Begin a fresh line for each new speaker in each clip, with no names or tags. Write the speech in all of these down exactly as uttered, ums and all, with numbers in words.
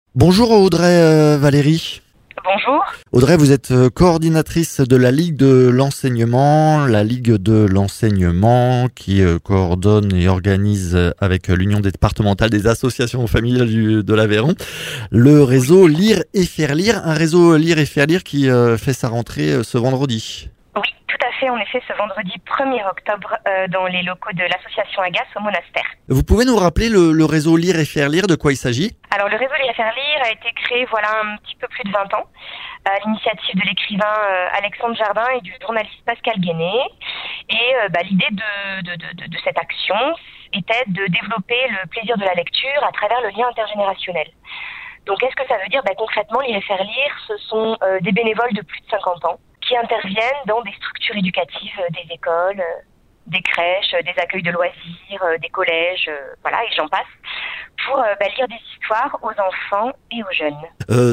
Bonjour Audrey euh, Valérie.
Bonjour.
Audrey, vous êtes euh, coordinatrice de la Ligue de l'enseignement, la Ligue de l'enseignement qui euh, coordonne et organise euh, avec l'Union départementale des associations familiales du, de l'Aveyron le réseau Lire et Faire Lire, un réseau Lire et Faire Lire qui euh, fait sa rentrée euh, ce vendredi.
Oui, tout à fait. En effet, ce vendredi premier octobre, euh, dans les locaux de l'association Agas au Monastère.
Vous pouvez nous rappeler le, le réseau Lire et Faire Lire, de quoi il s'agit ?
Alors, le réseau Lire et Faire Lire a été créé voilà un petit peu plus de vingt ans, à l'initiative de l'écrivain euh, Alexandre Jardin et du journaliste Pascal Guéné. Et euh, bah, l'idée de, de, de, de cette action était de développer le plaisir de la lecture à travers le lien intergénérationnel. Donc, qu'est-ce que ça veut dire ? bah, Concrètement, Lire et Faire Lire, ce sont euh, des bénévoles de plus de cinquante ans qui interviennent dans des structures éducatives, euh, des écoles, euh, des crèches, euh, des accueils de loisirs, euh, des collèges, euh, voilà, et j'en passe, pour euh, bah, lire des histoires aux enfants et aux jeunes.
Euh,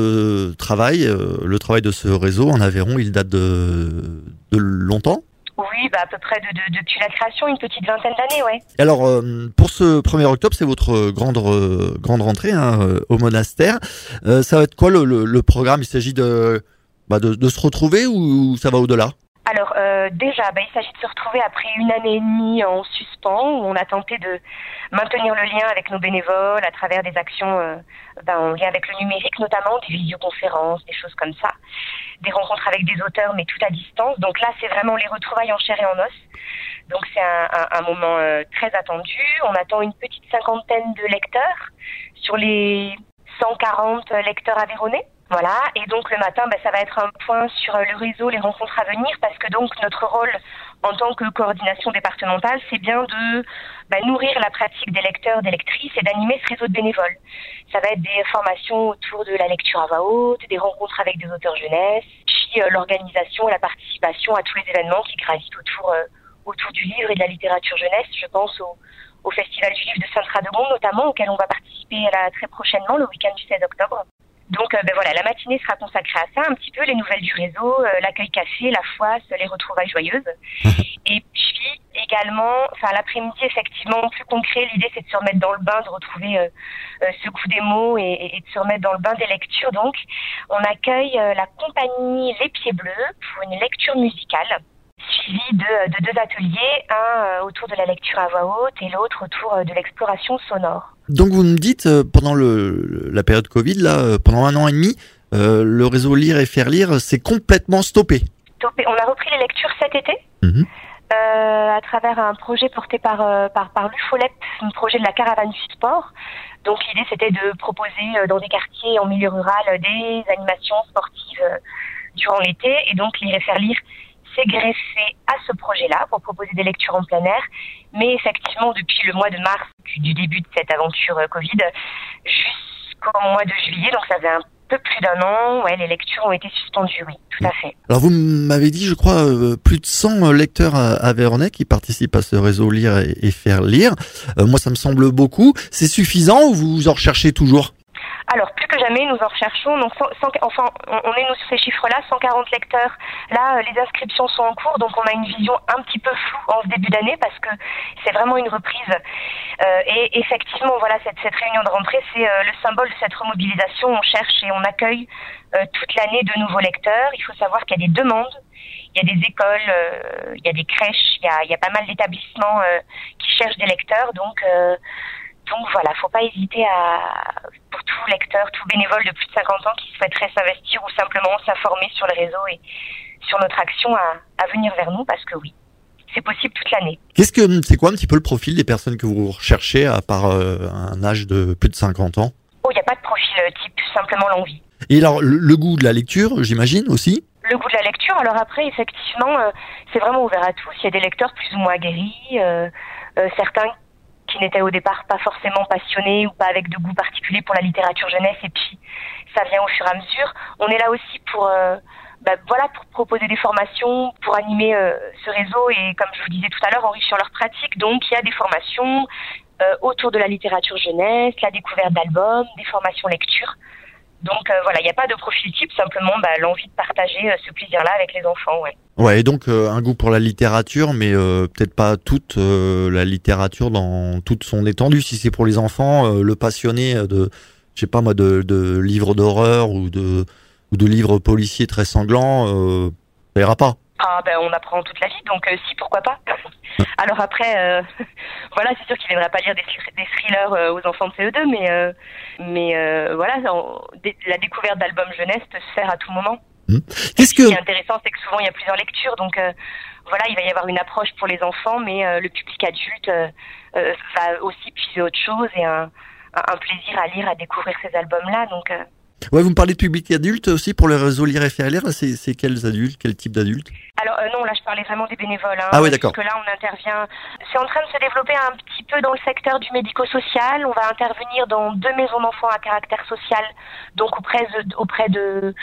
ce travail, euh, le travail de ce réseau en Aveyron, il date de, de longtemps ?
Oui, bah, à peu près de, de, depuis la création, une petite vingtaine d'années, ouais.
Alors, euh, pour ce premier octobre, c'est votre grande euh, grande rentrée hein, euh, au monastère. Euh, ça va être quoi le, le, le programme ? Il s'agit de, bah, de de se retrouver ou ça va au-delà ?
Alors euh, déjà, bah, il s'agit de se retrouver après une année et demie en suspens où on a tenté de maintenir le lien avec nos bénévoles à travers des actions euh, bah, en lien avec le numérique notamment, des visioconférences, des choses comme ça, des rencontres avec des auteurs mais tout à distance. Donc là, c'est vraiment les retrouvailles en chair et en os. Donc c'est un, un, un moment euh, très attendu. On attend une petite cinquantaine de lecteurs sur les cent quarante lecteurs aveyronnais. Voilà, et donc le matin, bah, ça va être un point sur le réseau, les rencontres à venir, parce que donc notre rôle en tant que coordination départementale, c'est bien de bah, nourrir la pratique des lecteurs, des lectrices et d'animer ce réseau de bénévoles. Ça va être des formations autour de la lecture à voix haute, des rencontres avec des auteurs jeunesse, puis euh, l'organisation et la participation à tous les événements qui gravitent autour, euh, autour du livre et de la littérature jeunesse. Je pense au, au Festival du livre de Sainte-Radegonde notamment, auquel on va participer là, très prochainement, le week-end du seize octobre. Donc euh, ben voilà, la matinée sera consacrée à ça, un petit peu les nouvelles du réseau, euh, l'accueil café, la foisse, les retrouvailles joyeuses. Et puis également, enfin l'après-midi effectivement plus concret, l'idée c'est de se remettre dans le bain, de retrouver euh, euh, ce goût des mots et, et de se remettre dans le bain des lectures. Donc on accueille euh, la compagnie Les Pieds Bleus pour une lecture musicale, suivi de, de deux ateliers, un euh, autour de la lecture à voix haute et l'autre autour euh, de l'exploration sonore.
Donc vous me dites, euh, pendant le, la période Covid, là, euh, pendant un an et demi, euh, le réseau Lire et Faire Lire s'est complètement stoppé.
Stoppé. On a repris les lectures cet été.
Mmh.
Euh, à travers un projet porté par euh, par, par l'UFOLEP, un projet de la caravane du sport. Donc l'idée c'était de proposer euh, dans des quartiers en milieu rural euh, des animations sportives euh, durant l'été, et donc Lire et Faire Lire s'est greffé à ce projet-là pour proposer des lectures en plein air. Mais effectivement, depuis le mois de mars, du début de cette aventure euh, Covid, jusqu'au mois de juillet, donc ça faisait un peu plus d'un an, ouais, les lectures ont été suspendues, oui, tout à fait.
Alors vous m'avez dit, je crois, euh, plus de cent lecteurs aveyronnais qui participent à ce réseau Lire et, et Faire Lire. Euh, moi, ça me semble beaucoup. C'est suffisant ou vous en recherchez toujours ?
Alors, plus que jamais, nous en recherchons. Donc, cent, cent, enfin, on est nous sur ces chiffres-là, cent quarante lecteurs. Là, les inscriptions sont en cours, donc on a une vision un petit peu floue en ce début d'année parce que c'est vraiment une reprise. Euh, et effectivement, voilà, cette, cette réunion de rentrée, c'est euh, le symbole de cette remobilisation. On cherche et on accueille euh, toute l'année de nouveaux lecteurs. Il faut savoir qu'il y a des demandes. Il y a des écoles, euh, il y a des crèches, il y a, il y a pas mal d'établissements euh, qui cherchent des lecteurs. Donc, euh, donc voilà, faut pas hésiter à, pour tout lecteur, tout bénévole de plus de cinquante ans qui souhaiterait s'investir ou simplement s'informer sur le réseau et sur notre action à, à venir vers nous, parce que oui, c'est possible toute l'année.
Qu'est-ce que c'est quoi un petit peu le profil des personnes que vous recherchez à part euh, un âge de plus de cinquante ans ?
Oh, il n'y a pas de profil type, simplement l'envie.
Et alors le, le goût de la lecture, j'imagine aussi ?
Le goût de la lecture, alors après, effectivement, euh, c'est vraiment ouvert à tous. Il y a des lecteurs plus ou moins aguerris, euh, euh, certains qui n'étaient au départ pas forcément passionnés ou pas avec de goût particulier pour la littérature jeunesse, et puis ça vient au fur et à mesure. On est là aussi pour, euh, bah, voilà, pour proposer des formations, pour animer euh, ce réseau et, comme je vous disais tout à l'heure, enrichir leur pratique. Donc il y a des formations euh, autour de la littérature jeunesse, la découverte d'albums, des formations lecture. Donc euh, voilà, il n'y a pas de profil type, simplement bah, l'envie de partager euh, ce plaisir-là avec les enfants, ouais.
Ouais, et donc euh, un goût pour la littérature, mais euh, peut-être pas toute euh, la littérature dans toute son étendue. Si c'est pour les enfants, euh, le passionné de je sais pas moi, de, de livres d'horreur ou de, ou de livres policiers très sanglants, euh, ça ira pas.
Ah ben on apprend toute la vie, donc euh, si, pourquoi pas. Alors après, euh, voilà, c'est sûr qu'il ne viendra pas lire des, des thrillers euh, aux enfants de C E deux, mais, euh, mais euh, voilà, on, d- la découverte d'albums jeunesse peut se faire à tout moment.
Mmh. Qu'est-ce que...
Ce qui est intéressant, c'est que souvent il y a plusieurs lectures, donc euh, voilà, il va y avoir une approche pour les enfants, mais euh, le public adulte euh, euh, va aussi puiser autre chose et un, un plaisir à lire, à découvrir ces albums-là, donc... Euh,
Ouais, vous me parlez de public adulte aussi pour le réseau Lire et Faire Lire. C'est, c'est quels adultes, quel type d'adultes?
Alors euh, non, là je parlais vraiment des bénévoles. Hein,
ah oui, d'accord.
Parce que là on intervient. C'est en train de se développer un petit peu dans le secteur du médico-social. On va intervenir dans deux maisons d'enfants à caractère social, donc auprès de, auprès de,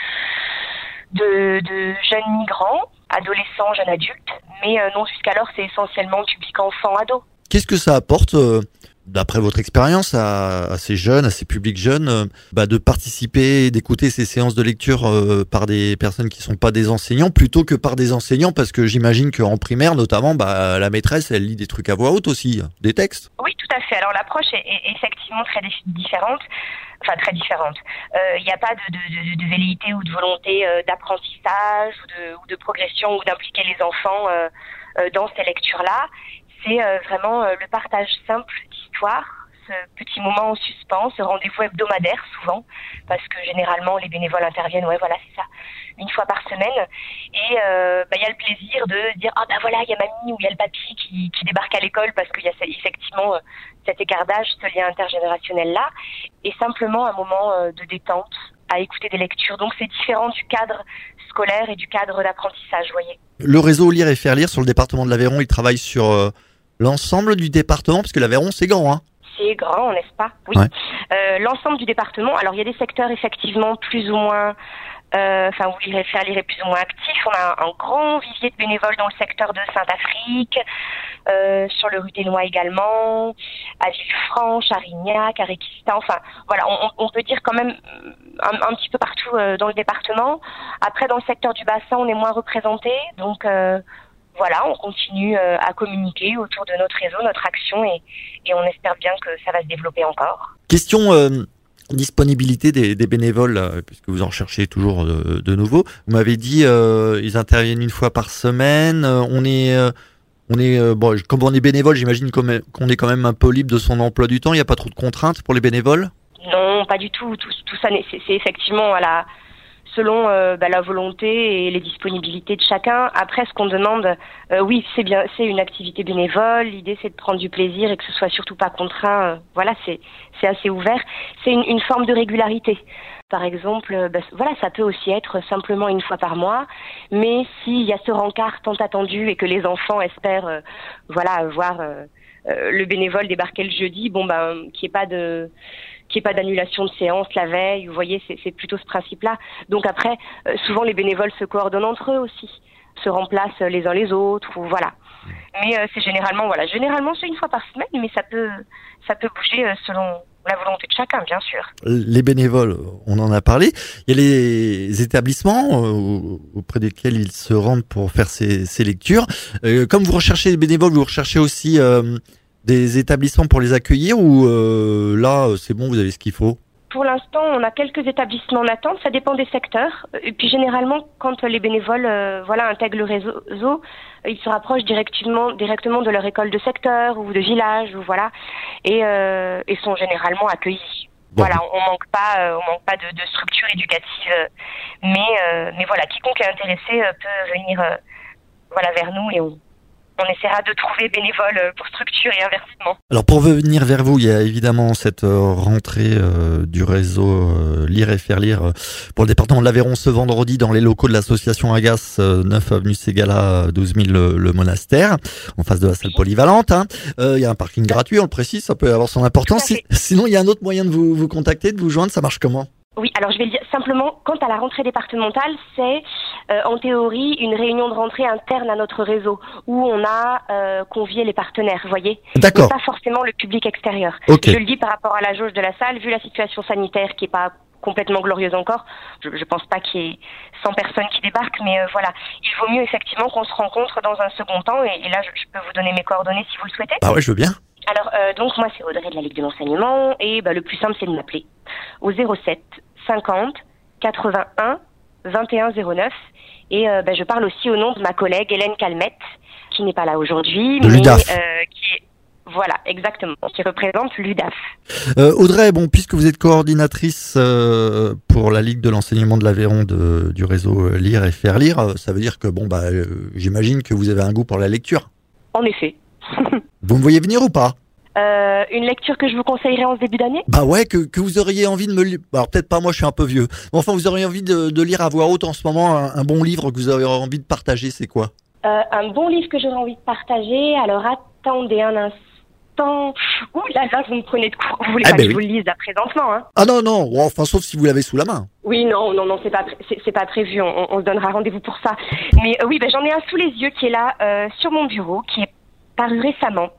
de, de jeunes migrants, adolescents, jeunes adultes. Mais euh, non, jusqu'alors c'est essentiellement public enfant, ado.
Qu'est-ce que ça apporte euh... d'après votre expérience, à, à ces jeunes, à ces publics jeunes, euh, bah, de participer, d'écouter ces séances de lecture euh, par des personnes qui sont pas des enseignants, plutôt que par des enseignants, parce que j'imagine qu'en primaire, notamment, bah, la maîtresse, elle lit des trucs à voix haute aussi, des textes.
Oui, tout à fait. Alors l'approche est, est effectivement très différente. Enfin, très différente. Il euh, n'y a pas de, de, de, de velléité ou de volonté euh, d'apprentissage ou de, ou de progression ou d'impliquer les enfants euh, euh, dans ces lectures-là. C'est euh, vraiment euh, le partage simple d'histoire, ce petit moment en suspens, ce rendez-vous hebdomadaire souvent, parce que généralement les bénévoles interviennent, ouais voilà c'est ça, une fois par semaine. Et euh, bah, y a le plaisir de dire ah bah voilà il y a mamie ou il y a le papy qui, qui débarque à l'école parce qu'il y a effectivement euh, cet écart d'âge, ce lien intergénérationnel là, et simplement un moment euh, de détente à écouter des lectures. Donc c'est différent du cadre scolaire et du cadre d'apprentissage, vous voyez.
Le réseau Lire et Faire Lire sur le département de l'Aveyron, il travaille sur euh, l'ensemble du département, parce que l'Aveyron c'est grand, hein.
C'est grand, n'est-ce pas? Oui. Ouais. Euh, l'ensemble du département. Alors il y a des secteurs effectivement plus ou moins, euh, enfin où Lire et Faire Lire est plus ou moins actif. On a un, un grand vivier de bénévoles dans le secteur de Saint-Afrique, euh, sur le rue des Noix également, à Villefranche, à Rignac, à Réquistan. Enfin voilà, on, on peut dire quand même un, un petit peu partout euh, dans le département. Après dans le secteur du bassin, on est moins représenté, donc. Euh, Voilà, on continue euh, à communiquer autour de notre réseau, notre action, et, et on espère bien que ça va se développer encore.
Question euh, disponibilité des, des bénévoles, là, puisque vous en recherchez toujours de, de nouveaux. Vous m'avez dit euh, ils interviennent une fois par semaine. Euh, on est, euh, on est, euh, bon, comme on est bénévole, j'imagine qu'on est, qu'on est quand même un peu libre de son emploi du temps. Il n'y a pas trop de contraintes pour les bénévoles?
Non, pas du tout. Tout, tout ça, c'est, c'est effectivement à la selon euh, bah, la volonté et les disponibilités de chacun. Après, ce qu'on demande, euh, oui, c'est bien, c'est une activité bénévole. L'idée, c'est de prendre du plaisir et que ce soit surtout pas contraint. Euh, voilà, c'est c'est assez ouvert. C'est une, une forme de régularité. Par exemple, euh, bah, voilà, ça peut aussi être simplement une fois par mois. Mais s'il y a ce rencard tant attendu et que les enfants espèrent, euh, voilà, voir euh, euh, le bénévole débarquer le jeudi, bon, ben, bah, qu'il n'y ait pas de qu'il n'y ait pas d'annulation de séance la veille, vous voyez, c'est, c'est plutôt ce principe-là. Donc après, euh, souvent les bénévoles se coordonnent entre eux aussi, se remplacent les uns les autres, ou voilà. Mais euh, c'est généralement, voilà, généralement c'est une fois par semaine, mais ça peut, ça peut bouger euh, selon la volonté de chacun, bien sûr.
Les bénévoles, on en a parlé. Il y a les établissements euh, auprès desquels ils se rendent pour faire ces, ces lectures. Euh, comme vous recherchez les bénévoles, vous recherchez aussi euh, des établissements pour les accueillir ou euh, là, c'est bon, vous avez ce qu'il faut?
Pour l'instant, on a quelques établissements en attente. Ça dépend des secteurs. Et puis généralement, quand les bénévoles, euh, voilà, intègrent le réseau, ils se rapprochent directement, directement de leur école de secteur ou de village, ou voilà, et, euh, et sont généralement accueillis. Bon. Voilà, on manque pas, euh, on manque pas de, de structure éducative, euh, mais euh, mais voilà, quiconque est intéressé euh, peut venir, euh, voilà, vers nous et on. On essaiera de trouver bénévoles pour structure et inversement.
Alors pour venir vers vous, il y a évidemment cette rentrée euh, du réseau euh, Lire et Faire Lire euh, pour le département de l'Aveyron ce vendredi dans les locaux de l'association Agasse, euh, neuf avenue Ségala, douze mille le, le monastère, en face de la salle polyvalente. Hein. Euh, il y a un parking gratuit, on le précise, ça peut avoir son importance. Si, sinon, il y a un autre moyen de vous, vous contacter, de vous joindre, ça marche comment ?
Oui, alors je vais le dire simplement, quant à la rentrée départementale, c'est euh, en théorie une réunion de rentrée interne à notre réseau où on a euh, convié les partenaires, vous voyez.
D'accord.
Mais pas forcément le public extérieur.
Okay.
Je le dis par rapport à la jauge de la salle, vu la situation sanitaire qui est pas complètement glorieuse encore, je, je pense pas qu'il y ait cent personnes qui débarquent, mais euh, voilà, il vaut mieux effectivement qu'on se rencontre dans un second temps et, et là je, je peux vous donner mes coordonnées si vous le souhaitez.
Ah ouais, je veux bien.
Alors, euh, donc, moi, c'est Audrey de la Ligue de l'enseignement. Et bah, le plus simple, c'est de m'appeler au zéro sept cinquante quatre-vingt-un vingt et un zéro neuf. Et euh, bah, je parle aussi au nom de ma collègue Hélène Calmette, qui n'est pas là aujourd'hui.
De
mais
l'U D A F.
Euh, qui est, voilà, exactement, qui représente l'U D A F.
Euh, Audrey, bon, puisque vous êtes coordinatrice euh, pour la Ligue de l'enseignement de l'Aveyron de, du réseau euh, Lire et Faire Lire, euh, ça veut dire que, bon, bah, euh, j'imagine que vous avez un goût pour la lecture.
En effet.
Vous me voyez venir ou pas?
Euh, une lecture que je vous conseillerais en ce début d'année?
Bah ouais, que, que vous auriez envie de me lire. Alors peut-être pas, moi je suis un peu vieux. Mais enfin, vous auriez envie de, de lire à voix haute en ce moment un, un bon livre que vous avez envie de partager, c'est quoi?
euh, Un bon livre que j'aurais envie de partager. Alors attendez un instant. Ouh là là, vous me prenez de court. Vous voulez
Ah
pas
ben
que
oui.
je vous le lise là présentement, hein?
Ah non, non, bon, enfin sauf si vous l'avez sous la main.
Oui, non, non, non, c'est pas, c'est, c'est pas prévu. On, on se donnera rendez-vous pour ça. Mais euh, oui, ben j'en ai un sous les yeux qui est là euh, sur mon bureau, qui est paru récemment.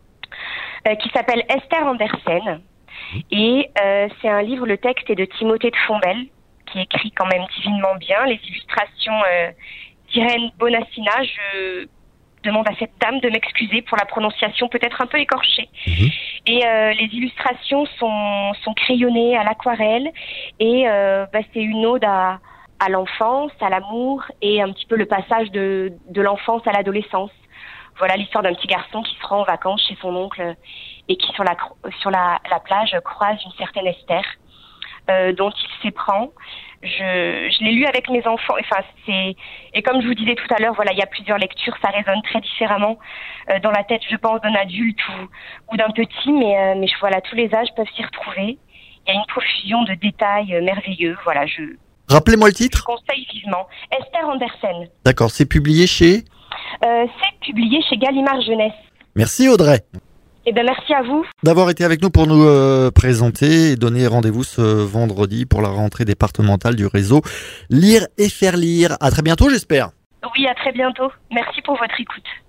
Euh, qui s'appelle Esther Andersen. Et euh, c'est un livre, le texte est de Timothée de Fombelle, qui écrit quand même divinement bien. Les illustrations euh, d'Irène Bonassina. Je demande à cette dame de m'excuser pour la prononciation peut-être un peu écorchée. Mmh. Et euh, les illustrations sont, sont crayonnées à l'aquarelle. Et euh, bah, c'est une ode à, à l'enfance, à l'amour et un petit peu le passage de, de l'enfance à l'adolescence. Voilà l'histoire d'un petit garçon qui se rend en vacances chez son oncle et qui sur la sur la, la plage croise une certaine Esther euh, dont il s'éprend. Je, je l'ai lu avec mes enfants. Enfin c'est et comme je vous disais tout à l'heure, voilà il y a plusieurs lectures, ça résonne très différemment euh, dans la tête, je pense, d'un adulte ou ou d'un petit, mais euh, mais voilà tous les âges peuvent s'y retrouver. Il y a une profusion de détails euh, merveilleux. Voilà je.
Rappelez-moi le titre.
Je conseille vivement. Esther Andersen.
D'accord, c'est publié chez.
Euh, c'est publié chez Gallimard Jeunesse.
Merci Audrey.
Eh bien, merci à vous.
D'avoir été avec nous pour nous euh, présenter et donner rendez-vous ce vendredi pour la rentrée départementale du réseau Lire et Faire Lire. À très bientôt, j'espère.
Oui, à très bientôt. Merci pour votre écoute.